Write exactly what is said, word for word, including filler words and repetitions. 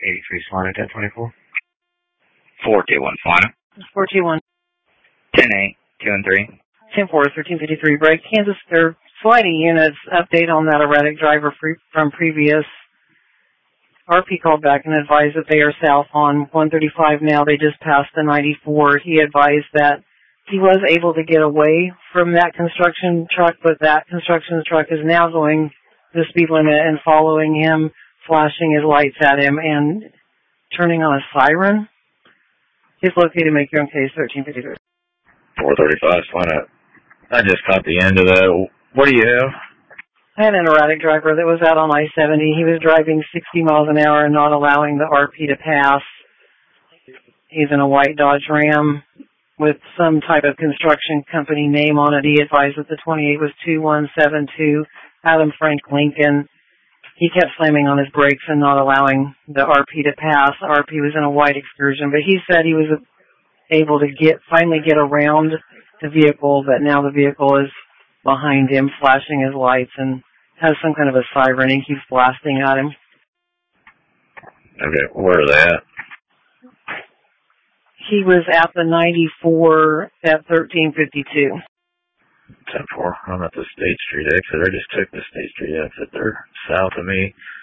eighty-three Solana, ten twenty-four. four two one Solana. four two one. ten eight, two and three. ten four, thirteen fifty-three break. Kansas, their sliding units update on that erratic driver free, from previous. R P called back and advised that they are south on one thirty-five now. They just passed the ninety-four. He advised that he was able to get away from that construction truck, but that construction truck is now going the speed limit and following him, flashing his lights at him, and turning on a siren. He's located. Make your own case, thirteen fifty-three. four thirty-five Solana. I just caught the end of that. What do you have? I had an erratic driver that was out on I seventy. He was driving sixty miles an hour and not allowing the R P to pass. He's in a white Dodge Ram with some type of construction company name on it. He advised that the twenty-eight was two one seven two, Adam Frank Lincoln. He kept slamming on his brakes and not allowing the R P to pass. The R P was in a white Excursion, but he said he was able to get finally get around the vehicle, but now the vehicle is behind him, flashing his lights, and has some kind of a siren and keeps blasting at him. Okay, where are they at? He was at the ninety-four at thirteen fifty-two. ten four. I'm at the State Street exit. I just took the State Street exit. They're south of me.